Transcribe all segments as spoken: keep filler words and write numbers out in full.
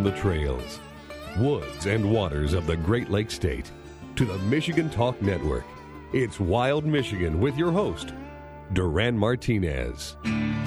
the trails, woods, and waters of the Great Lakes State to the Michigan Talk Network. It's Wild Michigan with your host, Duran Martinez.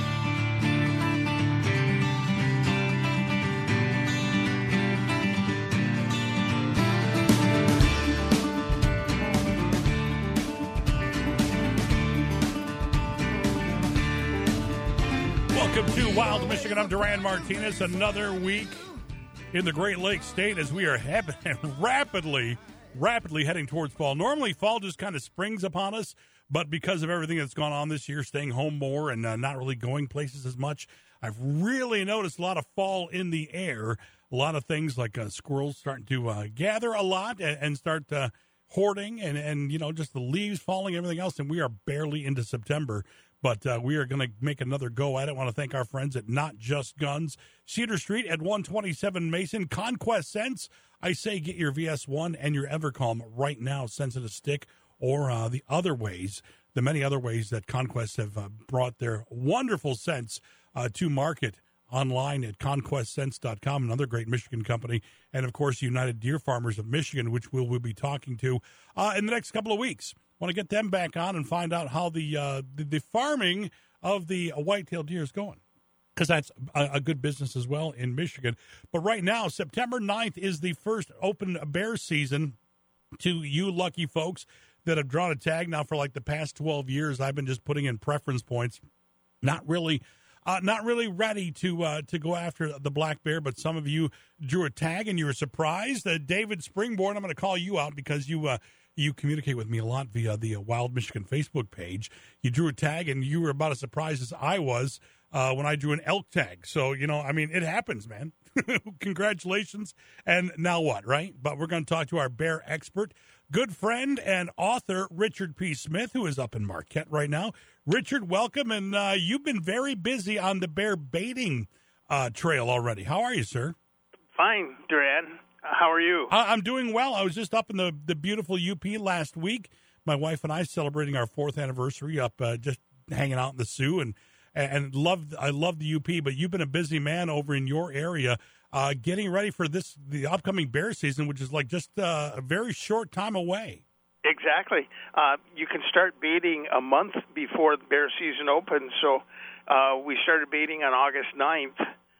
Welcome to Wild Michigan. I'm Duran Martinez. Another week in the Great Lakes State as we are ha- rapidly, rapidly heading towards fall. Normally, fall just kind of springs upon us, but because of everything that's gone on this year, staying home more and uh, not really going places as much, I've really noticed a lot of fall in the air. A lot of things like uh, squirrels starting to uh, gather a lot and, and start uh, hoarding and, and, you know, just the leaves falling, everything else, and we are barely into September. But uh, we are going to make another go at it. I want to thank our friends at Not Just Guns, Cedar Street at one twenty-seven Mason. Conquest Sense, I say get your V S one and your Evercalm right now, sensitive stick, or uh, the other ways, the many other ways that Conquest have uh, brought their wonderful scents uh, to market online at conquest sense dot com, another great Michigan company, and, of course, United Deer Farmers of Michigan, which we'll, we'll be talking to uh, in the next couple of weeks. Want to get them back on and find out how the uh, the, the farming of the uh, white-tailed deer is going, because that's a, a good business as well in Michigan. But right now, September ninth is the first open bear season. To you lucky folks that have drawn a tag now for like the past twelve years, I've been just putting in preference points, not really uh, not really ready to uh, to go after the black bear, but some of you drew a tag and you were surprised. Uh, David Springborn, I'm going to call you out because you uh, You communicate with me a lot via the uh, Wild Michigan Facebook page. You drew a tag, and you were about as surprised as I was uh, when I drew an elk tag. So, you know, I mean, it happens, man. Congratulations. And now what, right? But we're going to talk to our bear expert, good friend and author, Richard P. Smith, who is up in Marquette right now. Richard, welcome. And uh, you've been very busy on the bear baiting uh, trail already. How are you, sir? Fine, Duran. How are you? Uh, I'm doing well. I was just up in the, the beautiful U P last week. My wife and I celebrating our fourth anniversary up, uh, just hanging out in the Sioux, and and loved. I love the U P. But you've been a busy man over in your area, uh, getting ready for this the upcoming bear season, which is like just uh, a very short time away. Exactly. Uh, you can start baiting a month before the bear season opens. So uh, we started baiting on August ninth.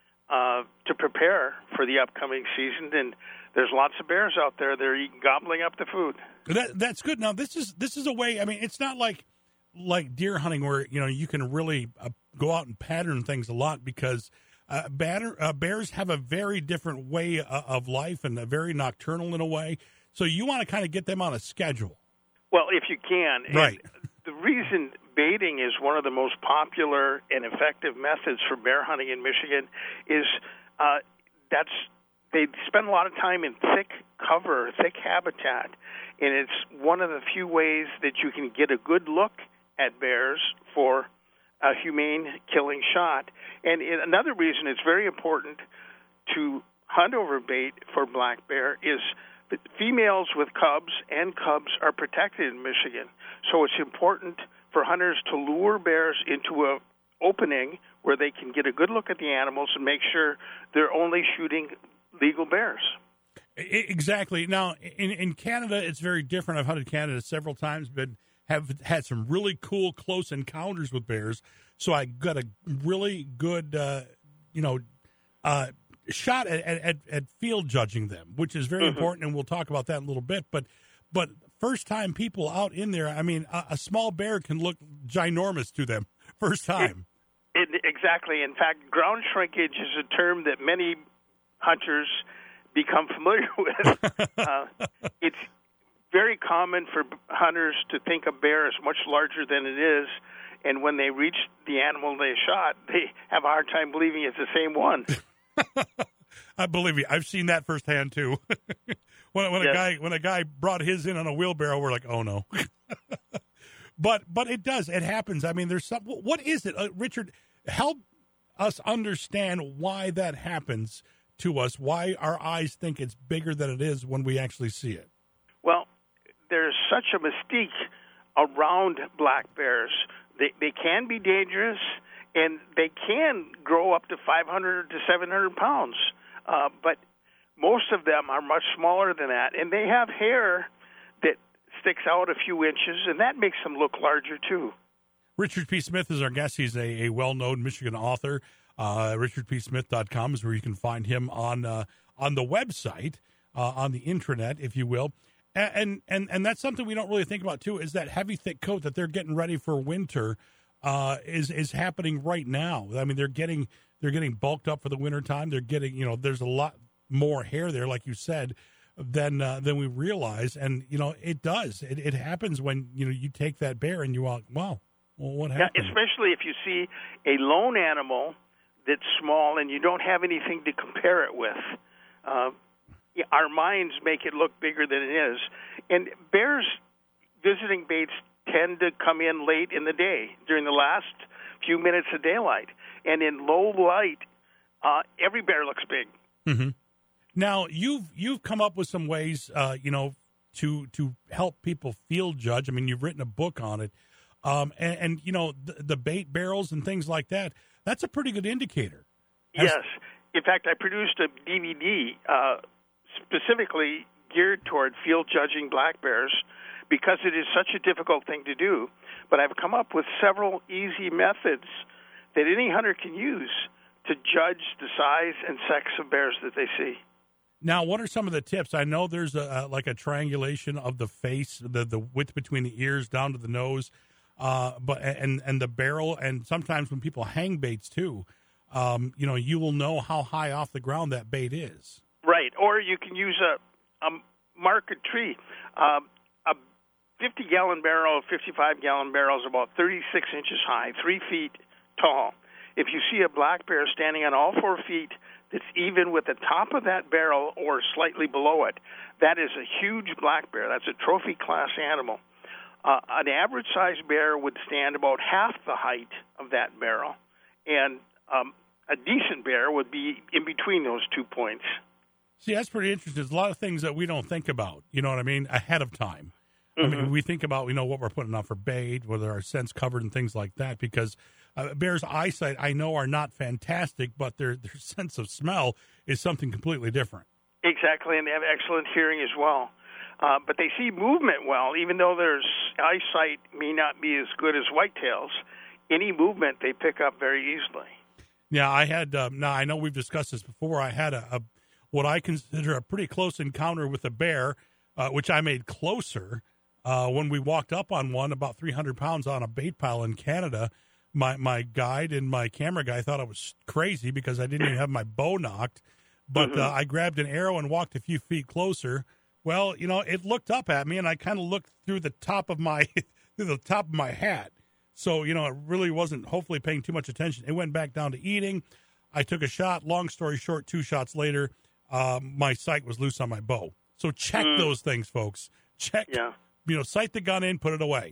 Uh, to prepare for the upcoming season, and there's lots of bears out there. They're eating, gobbling up the food. That, that's good. Now, this is this is a way. I mean, it's not like like deer hunting where you know you can really uh, go out and pattern things a lot, because uh, batter, uh, bears have a very different way uh, of life and a very nocturnal in a way. So you want to kind of get them on a schedule. Well, if you can, right. And the reason baiting is one of the most popular and effective methods for bear hunting in Michigan is uh, that's they spend a lot of time in thick cover, thick habitat, and it's one of the few ways that you can get a good look at bears for a humane killing shot. And another reason it's very important to hunt over bait for black bear is that females with cubs and cubs are protected in Michigan, so it's important for hunters to lure bears into a opening where they can get a good look at the animals and make sure they're only shooting legal bears. Exactly. Now, in, in Canada, it's very different. I've hunted Canada several times, but have had some really cool close encounters with bears. So I got a really good, uh, you know, uh, shot at, at, at field judging them, which is very mm-hmm. important, and we'll talk about that in a little bit. But but first-time people out in there, I mean, a, a small bear can look ginormous to them first time. It, it, exactly. In fact, ground shrinkage is a term that many hunters become familiar with. uh, it's very common for hunters to think a bear is much larger than it is, and when they reach the animal they shot, they have a hard time believing it's the same one. I believe you. I've seen that firsthand too. when when yes. a guy when a guy brought his in on a wheelbarrow, we're like, oh no. but but it does. It happens. I mean, there's some. What is it, uh, Richard? Help us understand why that happens to us. Why our eyes think it's bigger than it is when we actually see it. Well, there's such a mystique around black bears. They they can be dangerous, and they can grow up to five hundred to seven hundred pounds. Uh, but most of them are much smaller than that, and they have hair that sticks out a few inches, and that makes them look larger too. Richard P. Smith is our guest. He's a, a well-known Michigan author. Uh, richard p smith dot com is where you can find him on uh, on the website, uh, on the intranet, if you will. And, and and that's something we don't really think about, too, is that heavy, thick coat that they're getting ready for winter uh, is is happening right now. I mean, they're getting they're getting bulked up for the wintertime. They're getting, you know, there's a lot more hair there, like you said, than uh, than we realize. And, you know, it does. It, it happens when, you know, you take that bear and you walk, wow, well, what happened? Yeah, especially if you see a lone animal that's small and you don't have anything to compare it with. Uh, our minds make it look bigger than it is. And bears visiting baits tend to come in late in the day, during the last few minutes of daylight. And in low light, uh, every bear looks big. Mm-hmm. Now, you've you've come up with some ways, uh, you know, to to help people field judge. I mean, you've written a book on it. Um, and, and, you know, the, the bait barrels and things like that, that's a pretty good indicator. As- yes. In fact, I produced a D V D uh, specifically geared toward field judging black bears because it is such a difficult thing to do. But I've come up with several easy methods that any hunter can use to judge the size and sex of bears that they see. Now, what are some of the tips? I know there's a, a like a triangulation of the face, the, the width between the ears down to the nose, uh, but and and the barrel, and sometimes when people hang baits too, um, you know, you will know how high off the ground that bait is. Right, or you can use a, a market tree. Um, a fifty-gallon barrel, fifty-five-gallon barrel is about thirty-six inches high, three feet tall. If you see a black bear standing on all four feet that's even with the top of that barrel or slightly below it, that is a huge black bear. That's a trophy class animal. Uh, an average-sized bear would stand about half the height of that barrel, and um, a decent bear would be in between those two points. See, that's pretty interesting. There's a lot of things that we don't think about, you know what I mean, ahead of time. Mm-hmm. I mean, we think about, you know, what we're putting on for bait, whether our scent's covered and things like that, because uh, bears' eyesight, I know, are not fantastic, but their their sense of smell is something completely different. Exactly, and they have excellent hearing as well. Uh, but they see movement well, even though their eyesight may not be as good as whitetails. Any movement they pick up very easily. Yeah, I had, um, now I know we've discussed this before, I had a, a what I consider a pretty close encounter with a bear, uh, which I made closer uh, when we walked up on one about three hundred pounds on a bait pile in Canada. My my guide and my camera guy thought I was crazy because I didn't even have my bow knocked, but mm-hmm. uh, I grabbed an arrow and walked a few feet closer. Well, you know, it looked up at me, and I kind of looked through the top of my through the top of my hat. So, you know, it really wasn't hopefully paying too much attention. It went back down to eating. I took a shot. Long story short, two shots later, um, my sight was loose on my bow. So check mm. those things, folks. Check, yeah. you know, sight the gun in, put it away.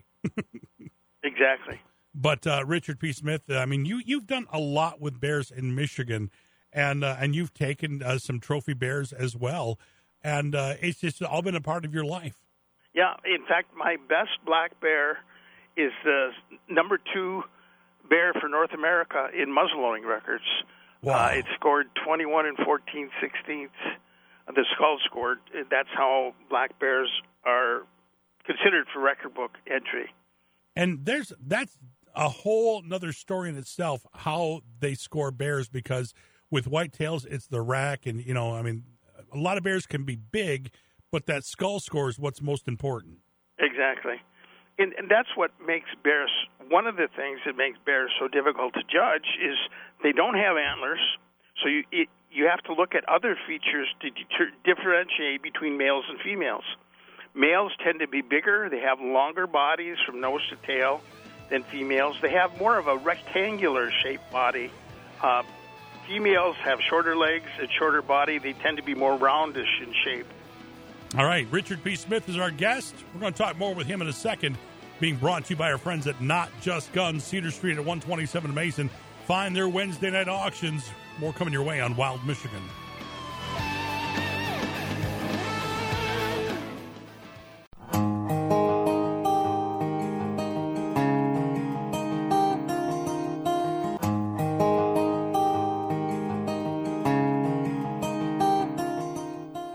Exactly. But uh, Richard P. Smith, uh, I mean, you, you've done a lot with bears in Michigan, and uh, and you've taken uh, some trophy bears as well, and uh, it's just all been a part of your life. Yeah. In fact, my best black bear is the number two bear for North America in muzzleloading records. Wow. Uh, it scored twenty-one and fourteen sixteenths. The skull scored. That's how black bears are considered for record book entry. And there's that's a whole another story in itself, how they score bears, because with whitetails, it's the rack. And, you know, I mean, a lot of bears can be big, but that skull score is what's most important. Exactly. And, and that's what makes bears, one of the things that makes bears so difficult to judge is they don't have antlers, so you it, you have to look at other features to deter, differentiate between males and females. Males tend to be bigger, they have longer bodies from nose to tail than females. They have more of a rectangular-shaped body. Uh, females have shorter legs and shorter body. They tend to be more roundish in shape. All right, Richard P. Smith is our guest. We're going to talk more with him in a second. Being brought to you by our friends at Not Just Guns, Cedar Street at one twenty-seven Mason. Find their Wednesday night auctions. More coming your way on Wild Michigan.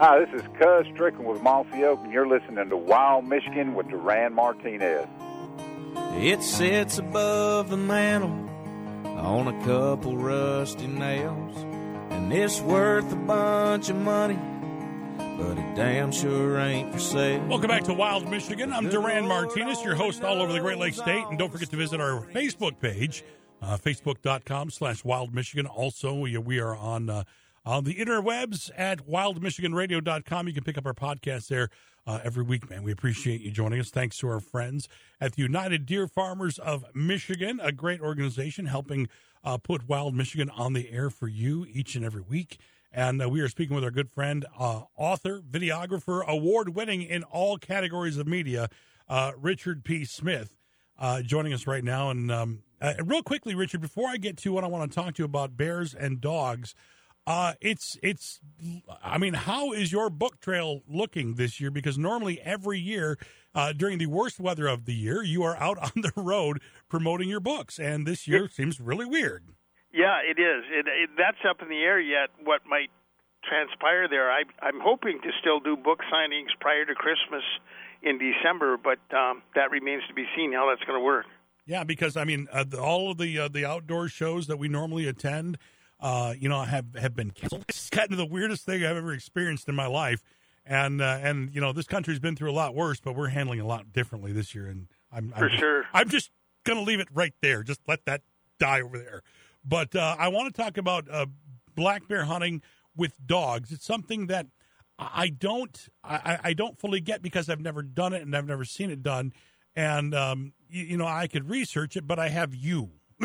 Hi, this is Cuz Strickland with Mossy Oak, and you're listening to Wild Michigan with Duran Martinez. It sits above the mantle on a couple rusty nails, and it's worth a bunch of money, but it damn sure ain't for sale. Welcome back to Wild Michigan. I'm Duran Martinez, your host all over the Great Lakes State. And don't forget to visit our Facebook page, uh, facebook.com slash Wild Michigan. Also, we, we are on uh, on the interwebs at wild michigan radio dot com. You can pick up our podcast there uh, every week, man. We appreciate you joining us. Thanks to our friends at the United Deer Farmers of Michigan, a great organization helping uh, put Wild Michigan on the air for you each and every week. And uh, we are speaking with our good friend, uh, author, videographer, award-winning in all categories of media, uh, Richard P. Smith, uh, joining us right now. And um, uh, real quickly, Richard, before I get to what I want to talk to you about bears and dogs, uh, it's it's. I mean, how is your book trail looking this year? Because normally every year uh, during the worst weather of the year, you are out on the road promoting your books, and this year it seems really weird. Yeah, it is. It, it, that's up in the air yet, what might transpire there. I, I'm hoping to still do book signings prior to Christmas in December, but um, that remains to be seen how that's going to work. Yeah, because, I mean, uh, the, all of the uh, the outdoor shows that we normally attend, uh, you know, have, have been canceled. It's kind of the weirdest thing I've ever experienced in my life. And, uh, and you know, this country's been through a lot worse, but we're handling it a lot differently this year. And I'm, For I'm just, sure. I'm just going to leave it right there. Just let that die over there. But uh, I want to talk about uh, black bear hunting with dogs. It's something that I don't I, I don't fully get because I've never done it and I've never seen it done. And, um, you, you know, I could research it, but I have you.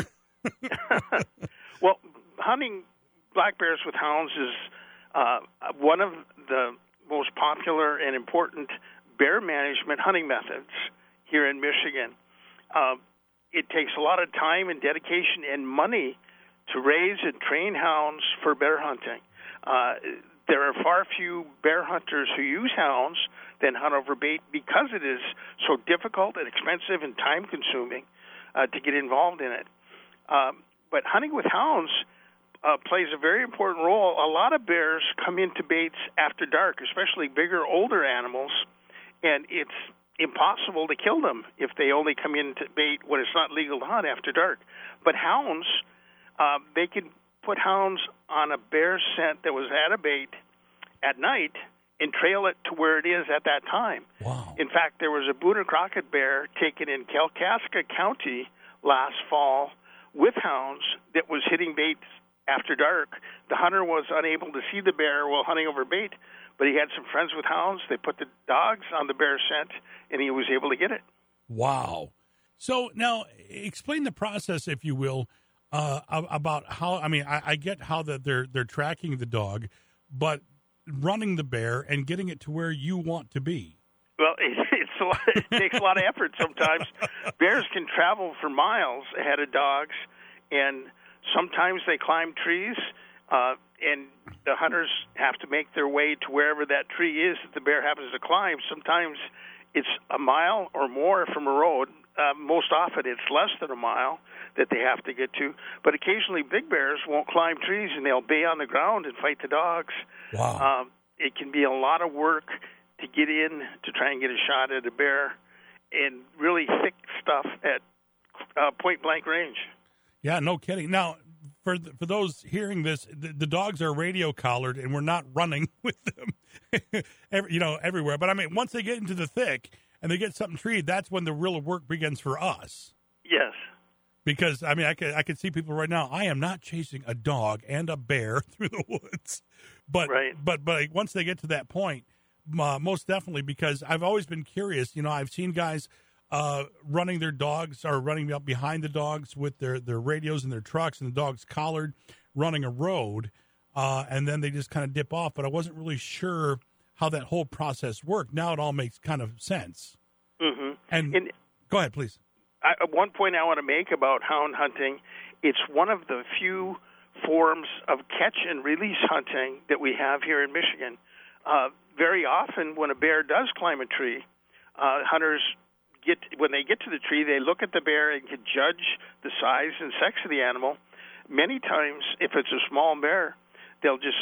Well, hunting black bears with hounds is uh, one of the most popular and important bear management hunting methods here in Michigan. Uh, it takes a lot of time and dedication and money to raise and train hounds for bear hunting. Uh, there are far few bear hunters who use hounds than hunt over bait because it is so difficult and expensive and time-consuming uh, to get involved in it. Um, but hunting with hounds uh, plays a very important role. A lot of bears come into baits after dark, especially bigger, older animals, and it's impossible to kill them if they only come into bait when it's not legal to hunt after dark. But hounds, uh, they can put hounds on a bear scent that was at a bait at night and trail it to where it is at that time. Wow. In fact, there was a Boone and Crockett bear taken in Kalkaska County last fall with hounds that was hitting bait after dark. The hunter was unable to see the bear while hunting over bait, but he had some friends with hounds. They put the dogs on the bear scent, and he was able to get it. Wow. So now explain the process, if you will, uh, about how, I mean, I, I get how that they're they're tracking the dog, but running the bear and getting it to where you want to be. Well, it, it's a lot, it takes a lot of effort sometimes. Bears can travel for miles ahead of dogs, and sometimes they climb trees, uh, and the hunters have to make their way to wherever that tree is that the bear happens to climb. Sometimes it's a mile or more from a road. Uh, most often it's less than a mile that they have to get to. But occasionally big bears won't climb trees, and they'll bay on the ground and fight the dogs. Wow. Um, it can be a lot of work to get in to try and get a shot at a bear, and really thick stuff at uh, point-blank range. Yeah, no kidding. Now, for the, for those hearing this, the, the dogs are radio collared, and we're not running with them, every, you know, everywhere. But I mean, once they get into the thick and they get something treed, that's when the real work begins for us. Yes. Because I mean, I could I could see people right now. I am not chasing a dog and a bear through the woods, but right. but but once they get to that point, uh, most definitely. Because I've always been curious. You know, I've seen guys uh, running their dogs or running up behind the dogs with their, their radios and their trucks, and the dog's collared, running a road, uh, and then they just kind of dip off. But I wasn't really sure how that whole process worked. Now it all makes kind of sense. Mm-hmm. And, and go ahead, please. I, one point I want to make about hound hunting, it's one of the few forms of catch and release hunting that we have here in Michigan. Uh, very often when a bear does climb a tree, uh, hunters get when they get to the tree, they look at the bear and can judge the size and sex of the animal. Many times, if it's a small bear, they'll just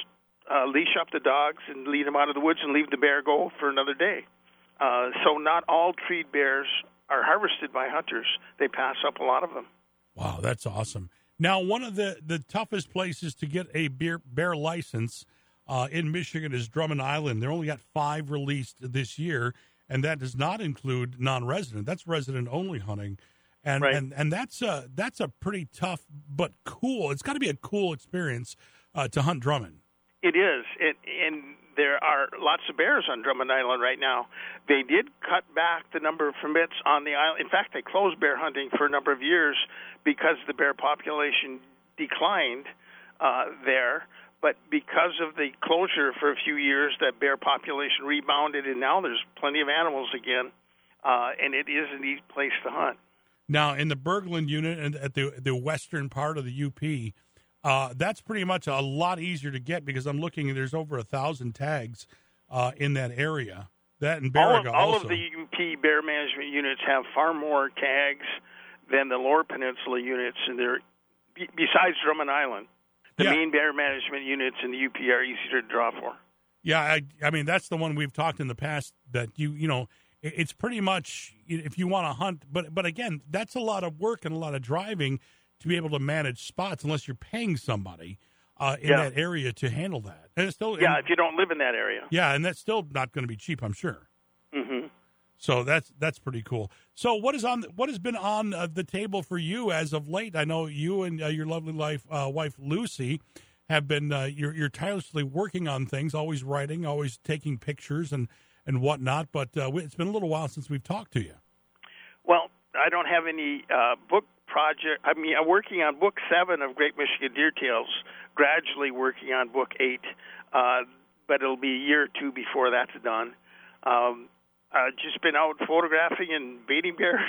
uh, leash up the dogs and lead them out of the woods and leave the bear go for another day. Uh, so not all treed bears are harvested by hunters. They pass up a lot of them. Wow, that's awesome. Now, one of the, the toughest places to get a bear, bear license uh, in Michigan is Drummond Island. They only got five released this year, and that does not include non-resident. That's resident-only hunting. And, right. and and that's a, that's a pretty tough but cool. It's got to be a cool experience uh, to hunt Drummond. It is, it, and there are lots of bears on Drummond Island right now. They did cut back the number of permits on the island. In fact, they closed bear hunting for a number of years because the bear population declined uh, there. But because of the closure for a few years, that bear population rebounded, and now there's plenty of animals again, uh, and it is a neat place to hunt. Now, in the Berglund unit and at the the western part of the U P, uh, that's pretty much a lot easier to get because I'm looking and there's over a thousand tags uh, in that area. That and Baraga all, all also. of the U P bear management units have far more tags than the Lower Peninsula units, and they're besides Drummond Island. The yeah. main bear management units in the U P are easier to draw for. Yeah, I, I mean that's the one we've talked in the past that you you know. It's pretty much if you want to hunt, but but again, that's a lot of work and a lot of driving to be able to manage spots unless you're paying somebody uh, in yeah. that area to handle that. And it's still yeah, and, if you don't live in that area. Yeah, and that's still not going to be cheap, I'm sure. Mm-hmm. So that's that's pretty cool. So what is on what has been on uh, the table for you as of late? I know you and uh, your lovely life, uh, wife Lucy have been uh, you're, you're tirelessly working on things, always writing, always taking pictures and. and whatnot, but uh, it's been a little while since we've talked to you. Well, I don't have any uh, book project. I mean, I'm working on book seven of Great Michigan Deer Tales, gradually working on book eight, uh, but it'll be a year or two before that's done. Um, I've just been out photographing and baiting bears.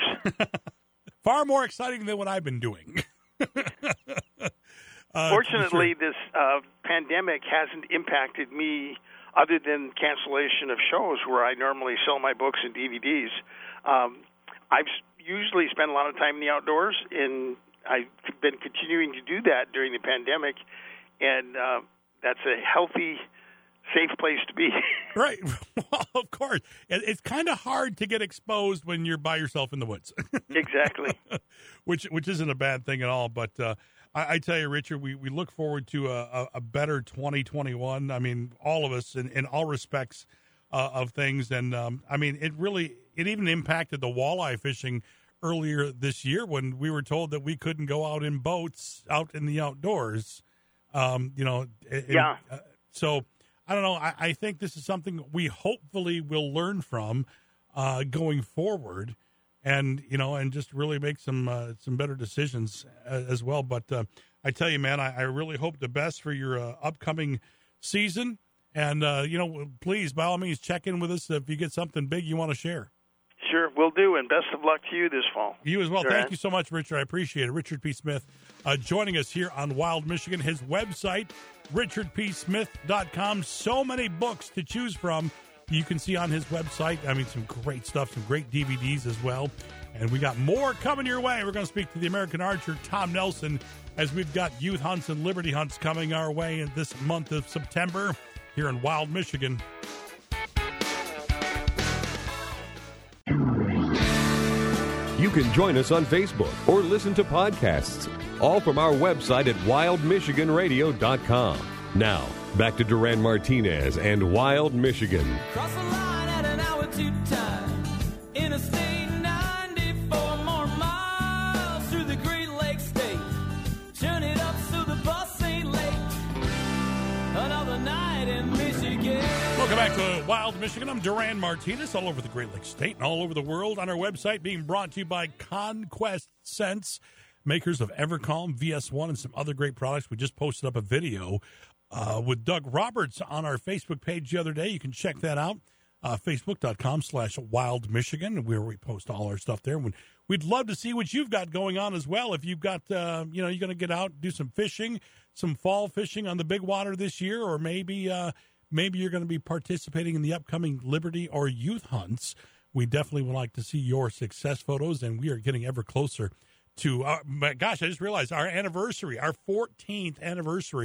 Far more exciting than what I've been doing. uh, Fortunately, sure. this uh, pandemic hasn't impacted me other than cancellation of shows where I normally sell my books and D V Ds. Um, I've usually spent a lot of time in the outdoors, and I've been continuing to do that during the pandemic, and uh, that's a healthy, safe place to be. Right. Well, of course. It's kind of hard to get exposed when you're by yourself in the woods. Exactly. which which isn't a bad thing at all, but uh, I, I tell you, Richard, we, we look forward to a, a better twenty twenty-one. I mean, all of us in, in all respects uh, of things. And, um, I mean, it really, it even impacted the walleye fishing earlier this year when we were told that we couldn't go out in boats out in the outdoors. Um, you know, and, yeah. Uh, so I don't know. I, I think this is something we hopefully will learn from uh, going forward. And, you know, and just really make some uh, some better decisions as, as well. But uh, I tell you, man, I, I really hope the best for your uh, upcoming season. And, uh, you know, please, by all means, check in with us if you get something big you want to share. Sure, will do. And best of luck to you this fall. You as well. Sure. Thank you so much, Richard. I appreciate it. Richard P. Smith uh, joining us here on Wild Michigan. His website, richard p smith dot com. So many books to choose from. You can see on his website, I mean, some great stuff, some great D V Ds as well. And we got more coming your way. We're going to speak to the American archer, Tom Nelson, as we've got youth hunts and liberty hunts coming our way in this month of September here in Wild Michigan. You can join us on Facebook or listen to podcasts, all from our website at wild michigan radio dot com. Now, back to Duran Martinez and Wild Michigan. Cross the line at an hour to time. Interstate ninety-four, more miles through the Great Lakes State. Turn it up so the bus ain't late. Another night in Michigan. Welcome back to Wild Michigan. I'm Duran Martinez, all over the Great Lakes State and all over the world on our website, being brought to you by Conquest Scents, makers of Evercalm, V S one, and some other great products. We just posted up a video Uh, with Doug Roberts on our Facebook page the other day. You can check that out, uh, facebook.com slash Wild Michigan, where we post all our stuff there. We'd love to see what you've got going on as well. If you've got, uh, you know, you're going to get out, do some fishing, some fall fishing on the big water this year, or maybe uh, maybe you're going to be participating in the upcoming Liberty or youth hunts. We definitely would like to see your success photos, and we are getting ever closer to, uh, gosh, I just realized our anniversary, our fourteenth anniversary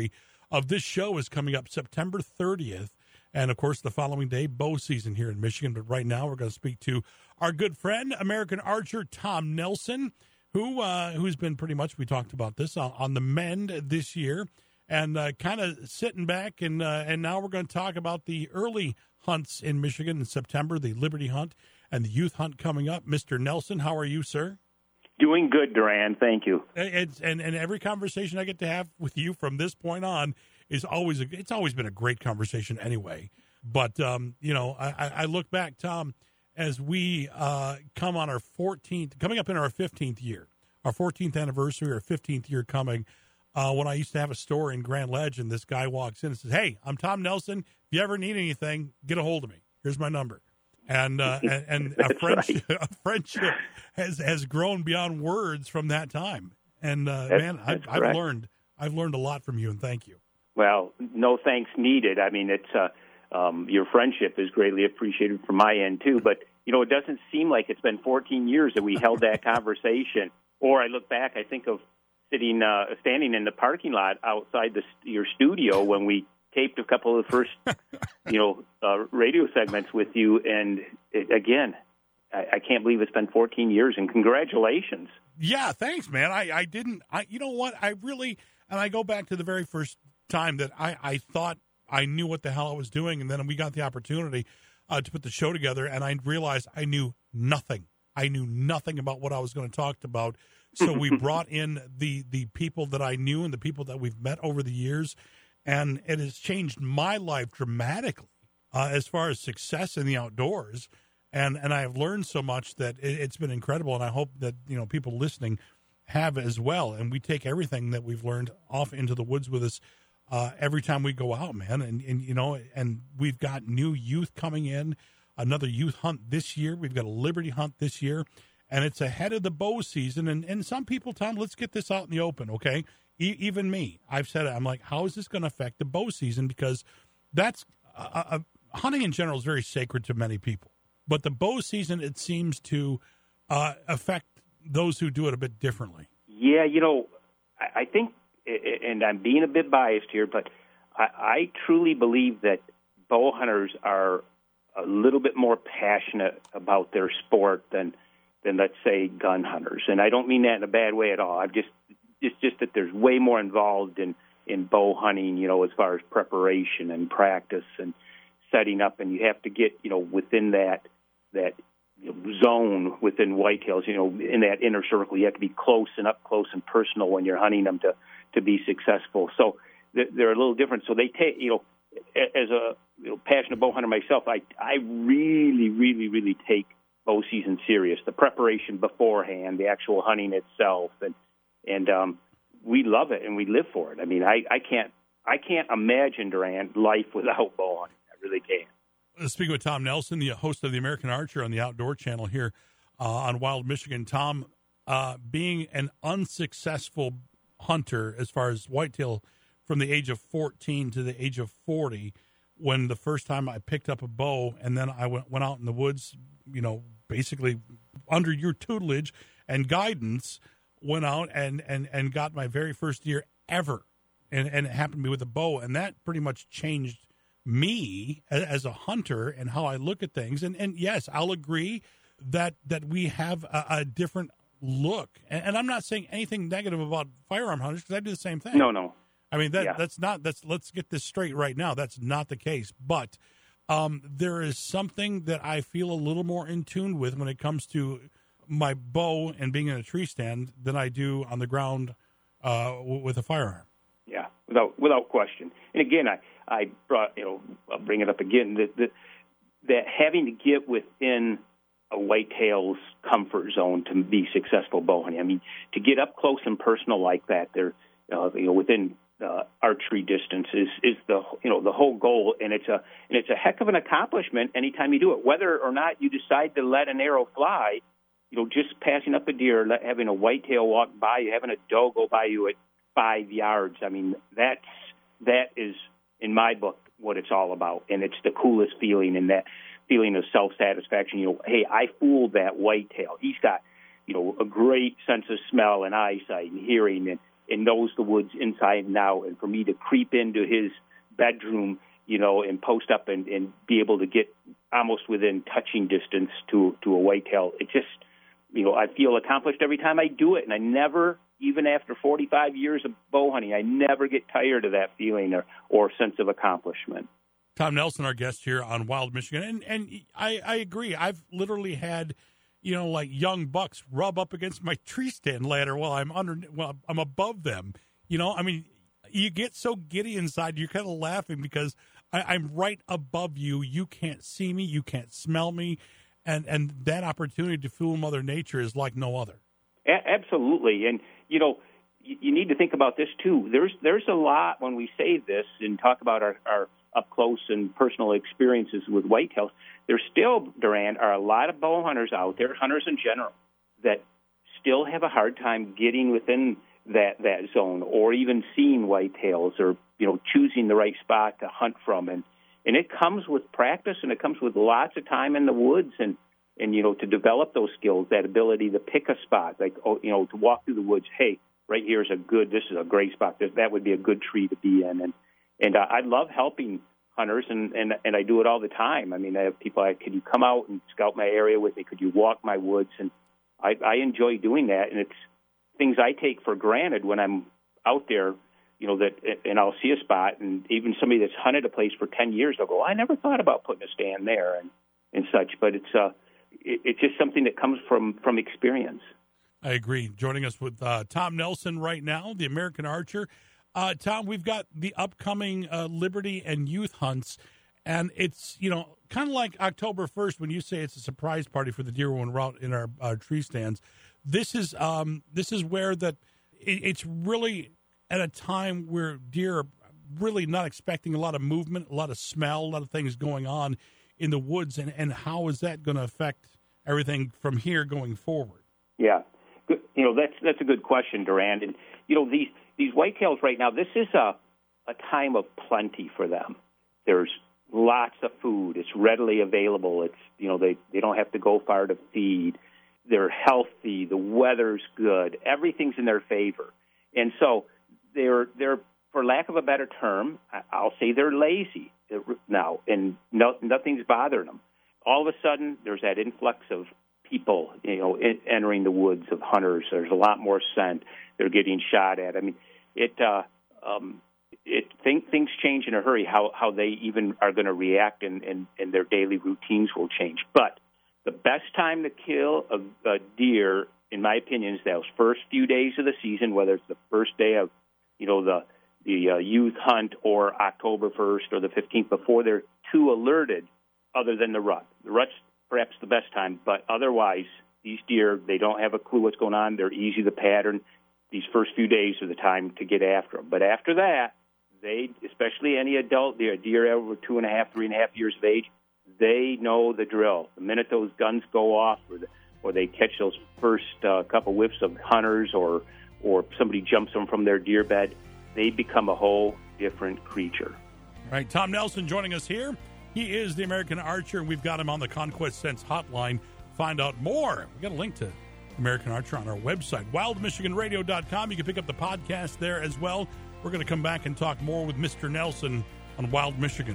of this show is coming up September thirtieth. And, of course, the following day, bow season here in Michigan. But right now we're going to speak to our good friend, American archer Tom Nelson, who, uh, who's been pretty much, we talked about this, on, on the mend this year. And uh, kind of sitting back, and uh, and now we're going to talk about the early hunts in Michigan in September, the Liberty Hunt and the Youth Hunt coming up. Mister Nelson, how are you, sir? Doing good, Duran. Thank you. It's, and and every conversation I get to have with you from this point on is always a, it's always been a great conversation anyway. But um, you know, I, I look back, Tom, as we uh, come on our fourteenth, coming up in our fifteenth year, our fourteenth anniversary, our fifteenth year coming. Uh, when I used to have a store in Grand Ledge, and this guy walks in and says, "Hey, I'm Tom Nelson. If you ever need anything, get a hold of me. Here's my number." And uh, and, and a friendship, right. a friendship has has grown beyond words from that time. And uh, that's, man, that's I've, I've learned I've learned a lot from you, and thank you. Well, no thanks needed. I mean, it's uh, um, your friendship is greatly appreciated from my end too. But you know, it doesn't seem like it's been fourteen years that we held that conversation. Or I look back, I think of sitting, uh, standing in the parking lot outside the, your studio when we taped a couple of the first, you know, uh, radio segments with you. And it, again, I, I can't believe it's been fourteen years. And congratulations. Yeah, thanks, man. I, I didn't. I, you know what? I really, and I go back to the very first time that I, I thought I knew what the hell I was doing, and then we got the opportunity uh, to put the show together, and I realized I knew nothing. I knew nothing about what I was going to talk about. So we brought in the the people that I knew and the people that we've met over the years, and it has changed my life dramatically uh, as far as success in the outdoors. And and I have learned so much that it, it's been incredible, and I hope that you know people listening have as well. And we take everything that we've learned off into the woods with us uh, every time we go out, man. And, and you know, and we've got new youth coming in, another youth hunt this year. We've got a Liberty Hunt this year. And it's ahead of the bow season. And, and some people, Tom, let's get this out in the open, okay? E- even me. I've said it. I'm like, how is this going to affect the bow season? Because that's uh, uh, hunting in general is very sacred to many people. But the bow season, it seems to uh, affect those who do it a bit differently. Yeah, you know, I, I think, and I'm being a bit biased here, but I, I truly believe that bow hunters are a little bit more passionate about their sport than than, let's say, gun hunters. And I don't mean that in a bad way at all. I'm just, it's just that there's way more involved in, in bow hunting, you know, as far as preparation and practice and setting up. And you have to get, you know, within that, that you know, zone within whitetails, you know, in that inner circle. You have to be close and up close and personal when you're hunting them to, to be successful. So they're a little different. So they take, you know, as a you know, passionate bow hunter myself, I, I really, really, really take bow season serious, the preparation beforehand, the actual hunting itself, and and um, we love it and we live for it. I mean, I, I can't I can't imagine, Duran, life without bow hunting. I really can't. Speaking with Tom Nelson, the host of the American Archer on the Outdoor Channel here uh, on Wild Michigan. Tom, uh, being an unsuccessful hunter as far as whitetail from the age of fourteen to the age of forty, when the first time I picked up a bow and then I went, went out in the woods, you know, basically under your tutelage and guidance, went out and, and, and got my very first deer ever. And, and it happened to me with a bow. And that pretty much changed me as, as a hunter and how I look at things. And, and yes, I'll agree that, that we have a, a different look. And, and I'm not saying anything negative about firearm hunters, because I do the same thing. No, no. I mean, that yeah. that's not, that's, let's get this straight right now. That's not the case. But um, there is something that I feel a little more in tune with when it comes to my bow and being in a tree stand than I do on the ground uh, w- with a firearm. Yeah, without without question. And again, I, I brought, you know, I'll bring it up again, that, that, that having to get within a whitetail's comfort zone to be successful bow hunting. I mean, to get up close and personal like that, they're, uh, you know, within Uh, archery distance is, is the you know the whole goal, and it's a and it's a heck of an accomplishment anytime you do it. Whether or not you decide to let an arrow fly, you know, just passing up a deer, let, having a whitetail walk by you, having a doe go by you at five yards. I mean, that's that is in my book what it's all about, and it's the coolest feeling, and that feeling of self satisfaction. You know, hey, I fooled that whitetail. He's got you know a great sense of smell and eyesight and hearing, and and knows the woods inside and out. And for me to creep into his bedroom, you know, and post up and, and be able to get almost within touching distance to to a whitetail, it just, you know, I feel accomplished every time I do it. And I never, even after forty-five years of bow hunting, I never get tired of that feeling or, or sense of accomplishment. Tom Nelson, our guest here on Wild Michigan. And, and I, I agree. I've literally had, you know, like young bucks rub up against my tree stand ladder while I'm under, well, I'm above them. You know, I mean, you get so giddy inside, you're kind of laughing because I, I'm right above you. You can't see me. You can't smell me. And, and that opportunity to fool Mother Nature is like no other. A- absolutely. And, you know, you, you need to think about this, too. There's there's a lot when we say this and talk about our, our up-close and personal experiences with whitetails. There still, Duran, are a lot of bow hunters out there, hunters in general, that still have a hard time getting within that, that zone or even seeing whitetails or, you know, choosing the right spot to hunt from. And, and it comes with practice, and it comes with lots of time in the woods and, and, you know, to develop those skills, that ability to pick a spot, like, oh, you know, to walk through the woods. Hey, right here is a good, this is a great spot. This, that would be a good tree to be in. And, and uh, I love helping hunters, and, and, and I do it all the time. I mean, I have people, I, could you come out and scout my area with me? Could you walk my woods? And I, I enjoy doing that, and it's things I take for granted when I'm out there, you know, that, and I'll see a spot, and even somebody that's hunted a place for ten years, they'll go, I never thought about putting a stand there and, and such, but it's uh, it, it's just something that comes from, from experience. I agree. Joining us with uh, Tom Nelson right now, the American Archer. Uh, Tom, we've got the upcoming uh, Liberty and Youth hunts, and it's, you know, kind of like October first when you say it's a surprise party for the deer when we're out in our uh, tree stands. This is um, this is where that it, it's really at a time where deer are really not expecting a lot of movement, a lot of smell, a lot of things going on in the woods, and, and how is that going to affect everything from here going forward? Yeah, good. You know, that's that's a good question, Durand. And you know, these these whitetails right now, this is a a time of plenty for them. There's lots of food. It's readily available. It's, you know, they, they don't have to go far to feed. They're healthy. The weather's good. Everything's in their favor. And so they're, they're for lack of a better term, I'll say they're lazy now, and no, nothing's bothering them. All of a sudden, there's that influx of people, you know, entering the woods, of hunters. There's a lot more scent. They're getting shot at. I mean, it, uh, um, it think, things change in a hurry, how, how they even are going to react, and, and, and their daily routines will change. But the best time to kill a, a deer, in my opinion, is those first few days of the season, whether it's the first day of, you know, the the uh, youth hunt or October first or the fifteenth, before they're too alerted, other than the rut. The rut's perhaps the best time, but otherwise, these deer, they don't have a clue what's going on. They're easy to pattern. These first few days are the time to get after them. But after that, they, especially any adult deer, deer over two and a half, three and a half years of age, they know the drill. The minute those guns go off, or, the, or they catch those first uh, couple whiffs of hunters, or or somebody jumps them from their deer bed, they become a whole different creature. All right, Tom Nelson joining us here. He is the American Archer, and we've got him on the Conquest Sense hotline. Find out more. We got a link to American Archer on our website, wild michigan radio dot com. You can pick up the podcast there as well. We're going to come back and talk more with Mister Nelson on Wild Michigan.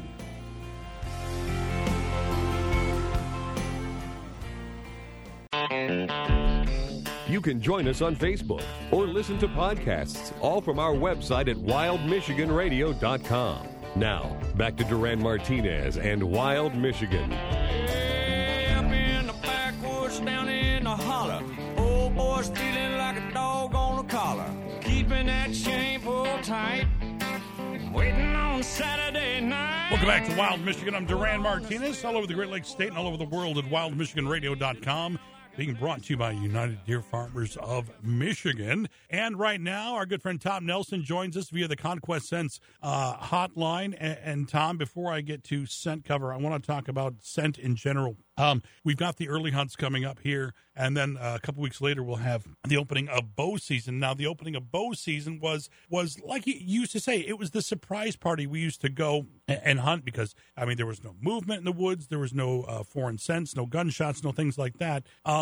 You can join us on Facebook or listen to podcasts, all from our website at wild michigan radio dot com. Now, back to Duran Martinez and Wild Michigan. Hey, up in the backwoods, down in the holler. Old boy's feeling like a dog on a collar. Keeping that chain pulled tight. Waiting on Saturday night. Welcome back to Wild Michigan. I'm Duran Martinez, all over the Great Lakes State and all over the world at wild michigan radio dot com. Being brought to you by United Deer Farmers of Michigan. And right now, our good friend Tom Nelson joins us via the Conquest Sense uh, hotline. And, and Tom, before I get to scent cover, I want to talk about scent in general. Um, we've got the early hunts coming up here, and then uh, a couple weeks later we'll have the opening of bow season. Now, the opening of bow season was, was like you used to say, it was the surprise party. We used to go and, and hunt because, I mean, there was no movement in the woods. There was no uh, foreign scents, no gunshots, no things like that. Um,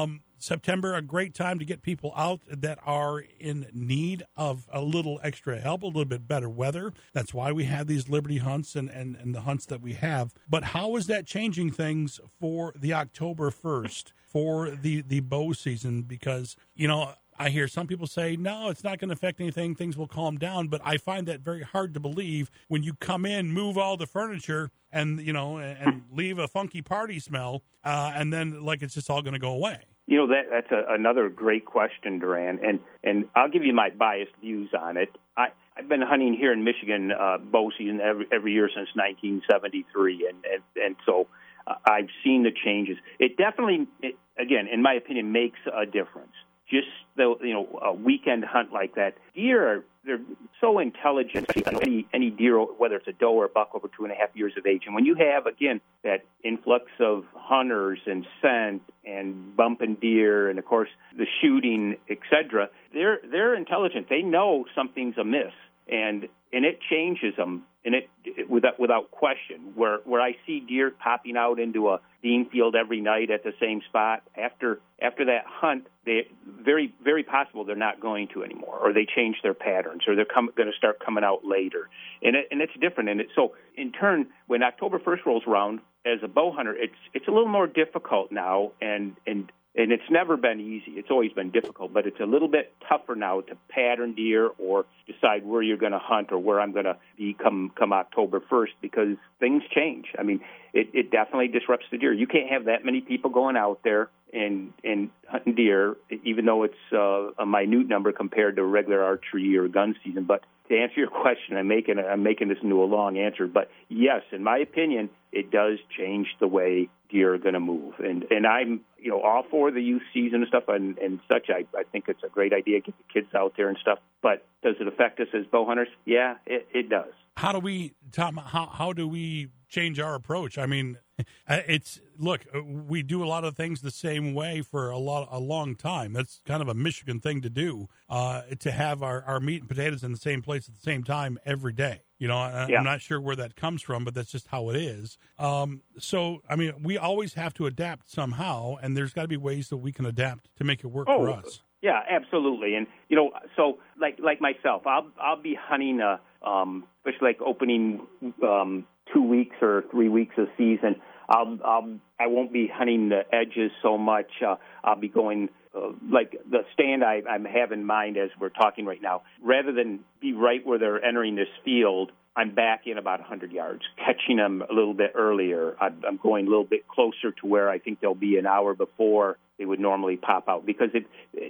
September, a great time to get people out that are in need of a little extra help, a little bit better weather. That's why we have these Liberty hunts and, and, and the hunts that we have. But how is that changing things for the October first, for the, the bow season? Because, you know, I hear some people say, no, it's not going to affect anything. Things will calm down. But I find that very hard to believe when you come in, move all the furniture and, you know, and leave a funky party smell, uh, and then like it's just all going to go away. You know, that that's a, another great question, Duran, and and I'll give you my biased views on it. I, I've been hunting here in Michigan uh, bow season every, every year since nineteen seventy-three, and, and, and so uh, I've seen the changes. It definitely, it, again, in my opinion, makes a difference. Just the you know a weekend hunt like that, deer are they're so intelligent. Any any deer, whether it's a doe or a buck over two and a half years of age, and when you have again that influx of hunters and scent and bumping deer, and of course the shooting, et cetera, they're they're intelligent. They know something's amiss, and and it changes them, and it, it without without question. Where where I see deer popping out into a bean field every night at the same spot after after that hunt, they very very possible they're not going to anymore, or they change their patterns, or they're come, going to start coming out later, and it, and it's different. And it, so in turn, when October first rolls around, as a bow hunter, it's it's a little more difficult now, and and. And it's never been easy. It's always been difficult, but it's a little bit tougher now to pattern deer or decide where you're going to hunt or where I'm going to be come, come October first, because things change. I mean, it, it definitely disrupts the deer. You can't have that many people going out there and, and hunting deer, even though it's uh, a minute number compared to regular archery or gun season. But to answer your question, I'm making I'm making this into a long answer, but yes, in my opinion, it does change the way deer are going to move, and and I'm you know all for the youth season and stuff and, and such. I, I think it's a great idea to get the kids out there and stuff. But does it affect us as bow hunters? Yeah, it, it does. How do we, Tom? How how do we change our approach? I mean, it's look, we do a lot of things the same way for a lot a long time. That's kind of a Michigan thing to do, uh, to have our, our meat and potatoes in the same place at the same time every day. You know, I, yeah. I'm not sure where that comes from, but that's just how it is. Um, so, I mean, we always have to adapt somehow, and there's got to be ways that we can adapt to make it work oh, for us. Yeah, absolutely. And you know, so like like myself, I'll I'll be hunting a um, especially like opening um, two weeks or three weeks of season. I'll, I'll I won't be hunting the edges so much. Uh, I'll be going uh, like the stand I, I have in mind as we're talking right now. Rather than be right where they're entering this field, I'm back in about one hundred yards, catching them a little bit earlier. I'm, I'm going a little bit closer to where I think they'll be an hour before they would normally pop out, because it,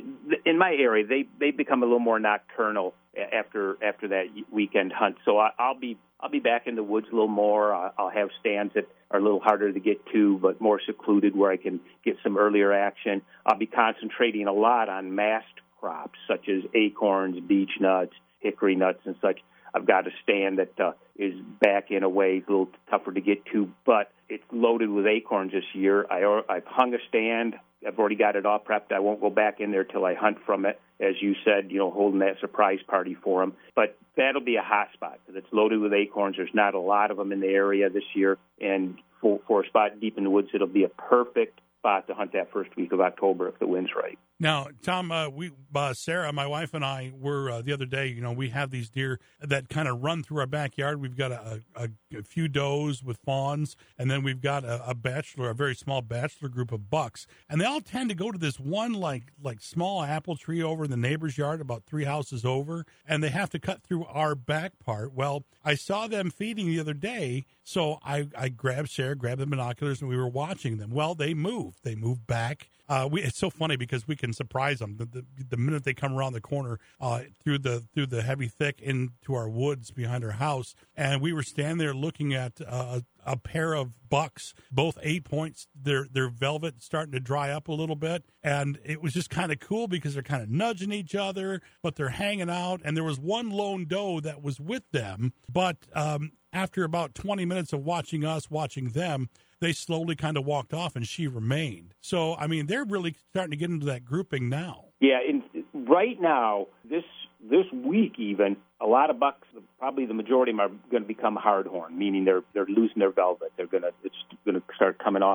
in my area they, they become a little more nocturnal after after that weekend hunt. So I, I'll be I'll be back in the woods a little more. I'll have stands that are a little harder to get to, but more secluded where I can get some earlier action. I'll be concentrating a lot on mast crops such as acorns, beech nuts, hickory nuts, and such. I've got a stand that uh, is back in a way, a little tougher to get to, but it's loaded with acorns this year. I, I've hung a stand. I've already got it all prepped. I won't go back in there till I hunt from it, as you said, you know, holding that surprise party for them. But that'll be a hot spot because it's loaded with acorns. There's not a lot of them in the area this year, and for, for a spot deep in the woods, it'll be a perfect spot to hunt that first week of October if the wind's right. Now, Tom, uh, we, uh, Sarah, my wife and I were uh, the other day, you know, we have these deer that kind of run through our backyard. We've got a, a, a few does with fawns, and then we've got a, a bachelor, a very small bachelor group of bucks. And they all tend to go to this one, like, like small apple tree over in the neighbor's yard, about three houses over, and they have to cut through our back part. Well, I saw them feeding the other day, so I, I grabbed Sarah, grabbed the binoculars, and we were watching them. Well, they moved. They moved back. Uh, we, it's so funny because we can surprise them the, the, the minute they come around the corner uh, through the through the heavy thick into our woods behind our house. And we were standing there looking at uh, a pair of bucks, both eight points. Their their velvet starting to dry up a little bit, and it was just kind of cool because they're kind of nudging each other, but they're hanging out. And there was one lone doe that was with them, but um, after about twenty minutes of watching us, watching them, they slowly kind of walked off, and she remained. So, I mean, they're really starting to get into that grouping now. Yeah, in, right now, this this week even, a lot of bucks, probably the majority of them are going to become hardhorn, meaning they're they're losing their velvet. They're going to it's going to start coming off.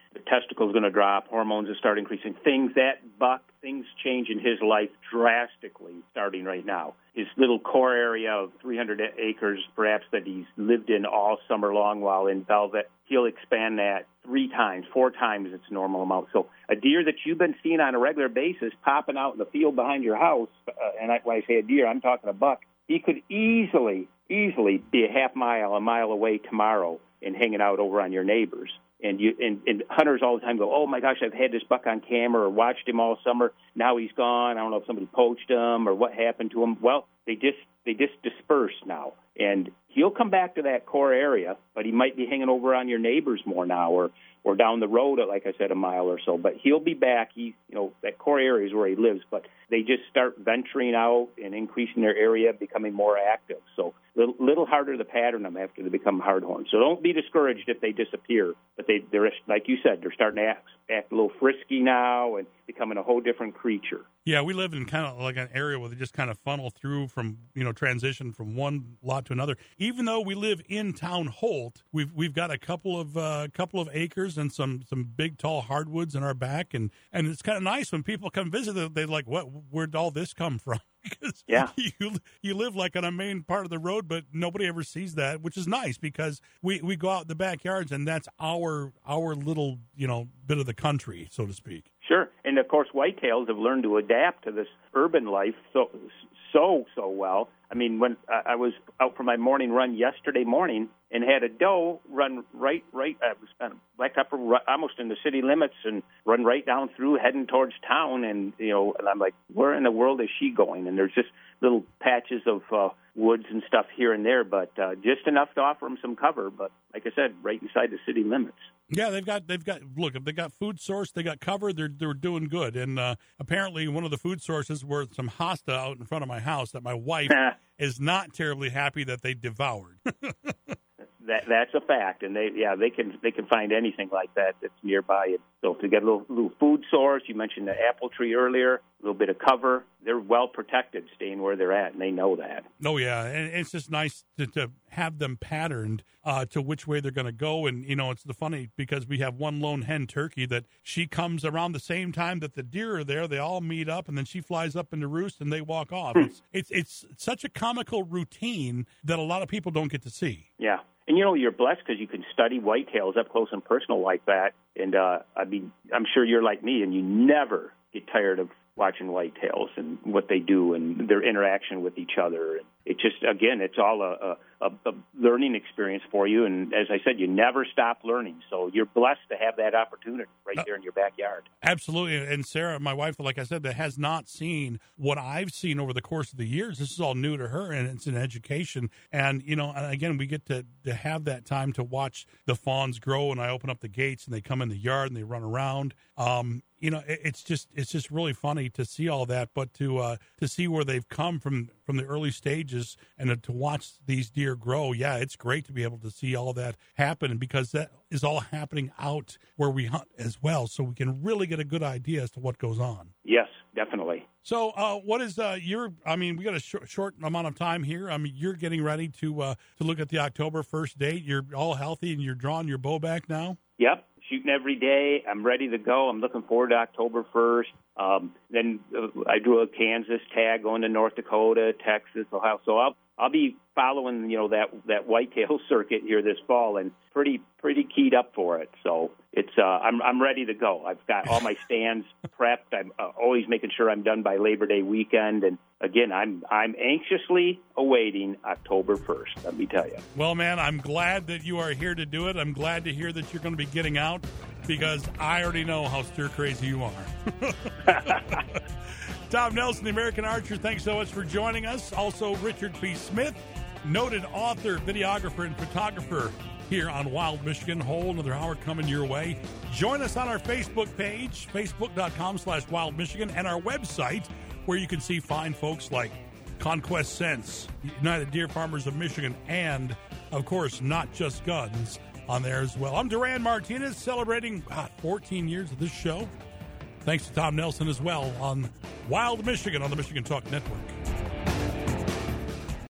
the testicles going to drop, hormones will start increasing. Things that buck, things change in his life drastically starting right now. His little core area of three hundred acres, perhaps, that he's lived in all summer long while in Velvet, he'll expand that three times, four times its normal amount. So a deer that you've been seeing on a regular basis popping out in the field behind your house, uh, and I, when I say a deer, I'm talking a buck, he could easily, easily be a half mile, a mile away tomorrow and hanging out over on your neighbors. And you and, and hunters all the time go, oh, my gosh, I've had this buck on camera or watched him all summer. Now he's gone. I don't know if somebody poached him or what happened to him. Well, they just they just dispersed now. And he'll come back to that core area, but he might be hanging over on your neighbors more now or, or down the road, like I said, a mile or so. But he'll be back. He, you know, that core area is where he lives. But they just start venturing out and increasing their area, becoming more active. So a little, little harder to pattern them after they become hardhorn. So don't be discouraged if they disappear. But they, they're, like you said, they're starting to act, act a little frisky now and becoming a whole different creature. Yeah, we live in kind of like an area where they just kind of funnel through from, you know, transition from one lot to another. Even though we live in Town Holt, we've we've got a couple of uh, couple of acres and some, some big tall hardwoods in our back, and, and it's kind of nice when people come visit. They're like, "What? Where'd all this come from?" Because yeah. you you live like on a main part of the road, but nobody ever sees that, which is nice because we, we go out in the backyards and that's our our little, you know, bit of the country, so to speak. Sure, and of course, whitetails have learned to adapt to this urban life so so so well. I mean, when I was out for my morning run yesterday morning and had a doe run right, right, I was kind of back up almost in the city limits and run right down through, heading towards town, and you know, and I'm like, where in the world is she going? And there's just little patches of uh, woods and stuff here and there, but uh, just enough to offer them some cover. But like I said, right inside the city limits. Yeah, they've got they've got look, if they got food source, they got cover, they're they're doing good. And uh, apparently one of the food sources were some hosta out in front of my house that my wife is not terribly happy that they devoured. that that's a fact, and they yeah they can they can find anything like that that's nearby. So if they get a little, little food source, you mentioned the apple tree earlier, a little bit of cover, they're well protected staying where they're at, and they know that. Oh yeah, and it's just nice to, to have them patterned uh, to which way they're going to go. And you know, it's the funny because we have one lone hen turkey that she comes around the same time that the deer are there. They all meet up, and then she flies up into roost, and they walk off. it's, it's it's such a comical routine that a lot of people don't get to see. Yeah. And, you know, you're blessed because you can study whitetails up close and personal like that. And, uh, I mean, I'm sure you're like me, and you never get tired of watching whitetails and what they do and their interaction with each other. It just, again, it's all a, a, a learning experience for you. And as I said, you never stop learning. So you're blessed to have that opportunity right there in your backyard. Absolutely. And Sarah, my wife, like I said, that has not seen what I've seen over the course of the years. This is all new to her, and it's an education. And, you know, again, we get to, to have that time to watch the fawns grow, and I open up the gates and they come in the yard and they run around. Um, you know, it, it's just it's just really funny to see all that, but to uh, to see where they've come from from the early stages and to watch these deer grow. Yeah, it's great to be able to see all that happen, because that is all happening out where we hunt as well, so we can really get a good idea as to what goes on. Yes, definitely. So, uh, what is uh, your? I mean, we got a sh- short amount of time here. I mean, you're getting ready to uh, to look at the October first date. You're all healthy and you're drawing your bow back now. Yep, shooting every day. I'm ready to go. I'm looking forward to October first. Um, then uh, I drew a Kansas tag going to North Dakota, Texas, Ohio. So I'll I'll be following, you know, that that whitetail circuit here this fall, and pretty pretty keyed up for it. So it's uh, I'm I'm ready to go. I've got all my stands prepped. I'm uh, always making sure I'm done by Labor Day weekend. And again, I'm I'm anxiously awaiting October first. Let me tell you. Well, man, I'm glad that you are here to do it. I'm glad to hear that you're going to be getting out, because I already know how stir crazy you are. Tom Nelson, the American Archer, thanks so much for joining us. Also, Richard P. Smith, noted author, videographer, and photographer here on Wild Michigan. Whole another hour coming your way. Join us on our Facebook page, facebook.com slash Wild Michigan, and our website, where you can see fine folks like Conquest Sense, United Deer Farmers of Michigan, and, of course, Not Just Guns on there as well. I'm Duran Martinez, celebrating God, fourteen years of this show. Thanks to Tom Nelson as well on Wild Michigan on the Michigan Talk Network.